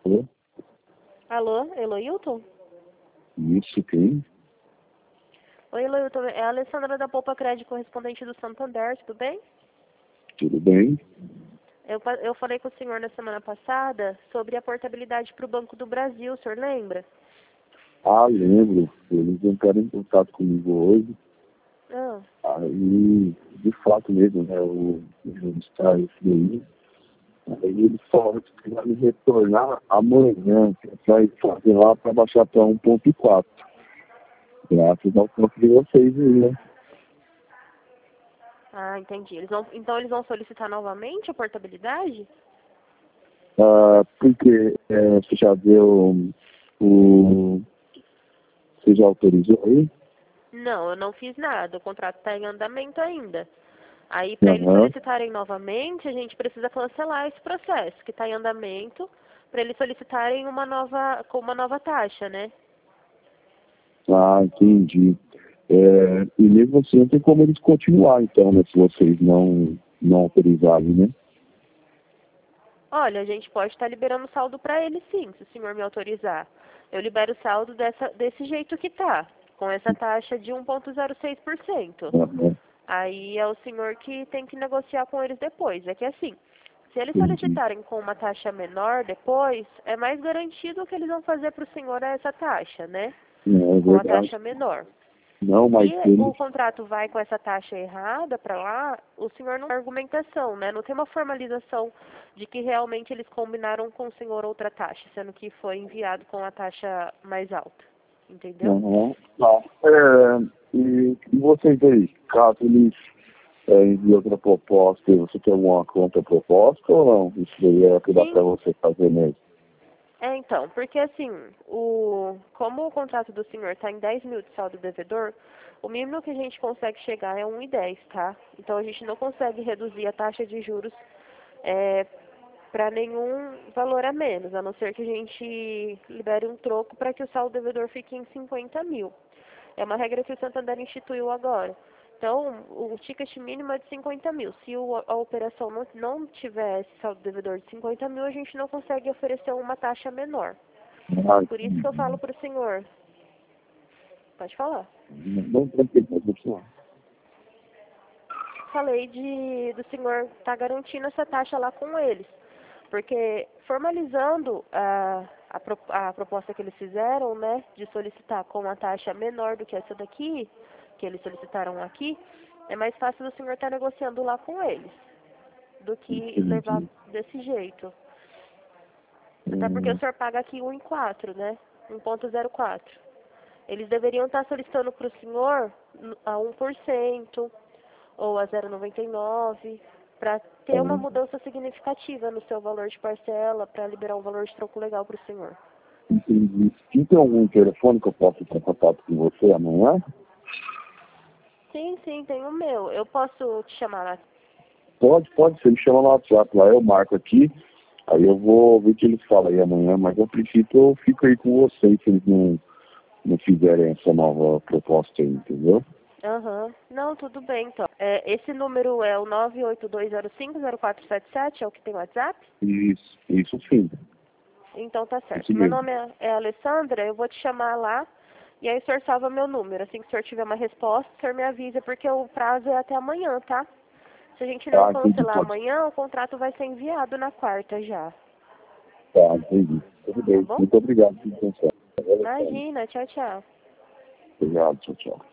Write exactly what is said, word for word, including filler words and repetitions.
Alô? Alô, Eloilton? Isso, quem? Oi, Eloilton, é a Alessandra da Poupa Crédito, correspondente do Santander, tudo bem? Tudo bem? Eu, pa- eu falei com o senhor na semana passada sobre a portabilidade para o Banco do Brasil, o senhor lembra? Ah, lembro. Eles entraram em contato comigo hoje. Ah, Aí, de fato mesmo, né, o registrar isso daí. Aí eles falaram que vai me retornar amanhã, que vai fazer lá para baixar para um ponto quatro. Graças ao campo de vocês aí, né? ah, entendi. Eles vão, então eles vão solicitar novamente a portabilidade? Ah, porque é, você já deu o. Você já autorizou aí? Não, eu não fiz nada, o contrato está em andamento ainda. Aí, para eles Aham. solicitarem novamente, a gente precisa cancelar esse processo, que está em andamento, para eles solicitarem uma nova, com uma nova taxa, né? Ah, entendi. É, e mesmo assim não tem como eles continuar, então, né, se vocês não, não autorizarem, né? Olha, a gente pode estar liberando saldo para ele sim, se o senhor me autorizar. Eu libero o saldo dessa, desse jeito que tá, com essa taxa de um vírgula zero seis por cento. Aham, Aí é o senhor que tem que negociar com eles depois. É que assim, se eles entendi. solicitarem com uma taxa menor depois, é mais garantido que eles vão fazer para o senhor essa taxa, né? Não, é Com a verdade. taxa menor. Não, mas Se o eles. contrato vai com essa taxa errada para lá, o senhor não tem argumentação, né? Não tem uma formalização de que realmente eles combinaram com o senhor outra taxa, sendo que foi enviado com a taxa mais alta. Entendeu? Aham, tá. É, e, e vocês aí, caso eles é, enviem outra proposta, você tem alguma contraproposta ou não? Isso daí é o que dá Sim. pra você fazer mesmo? É, então, porque assim, o, como o contrato do senhor está em dez mil de saldo devedor, o mínimo que a gente consegue chegar é um vírgula dez, tá? Então a gente não consegue reduzir a taxa de juros é, para nenhum valor a menos, a não ser que a gente libere um troco para que o saldo devedor fique em cinquenta mil. É uma regra que o Santander instituiu agora. Então, o ticket mínimo é de cinquenta mil. Se o, a operação não, não tiver esse saldo devedor de cinquenta mil, a gente não consegue oferecer uma taxa menor. Ah, Por isso que eu falo para o senhor. Pode falar. não, tranquilo, pode continuar. Falei de do senhor estar garantindo essa taxa lá com eles. Porque formalizando a, a, pro- a proposta que eles fizeram, né, de solicitar com uma taxa menor do que essa daqui, que eles solicitaram aqui, é mais fácil o senhor estar negociando lá com eles do que levar Entendi. desse jeito. Até porque o Hum, senhor paga aqui um em quatro, né? um ponto zero quatro. Eles deveriam estar solicitando para o senhor n- a um por cento ou a zero vírgula noventa e nove para ter uma tá. mudança significativa no seu valor de parcela, para liberar um valor de troco legal para o senhor. Entendi. E tem algum telefone que eu possa entrar em contato com você amanhã? Sim, sim, tem o meu. Eu posso te chamar lá. Pode, pode. Você me chama no WhatsApp lá, eu marco aqui. Aí eu vou ver o que eles falam aí amanhã, mas a princípio eu fico aí com vocês se eles não, não fizerem essa nova proposta aí, entendeu? Aham. Não, tudo bem, então. É, esse número é o nove oito dois zero cinco zero quatro sete sete, é o que tem WhatsApp? Isso, isso sim. Então tá Isso certo. Meu mesmo. nome é, é Alessandra, eu vou te chamar lá e aí o senhor salva meu número. Assim que o senhor tiver uma resposta, o senhor me avisa, porque o prazo é até amanhã, tá? Se a gente não Tá, entendi, cancelar pode. amanhã, o contrato vai ser enviado na quarta já. Tá, entendi. Tudo Tá bem. bom? Muito obrigado pela atenção. Imagina, tchau, tchau. Obrigado, tchau, tchau.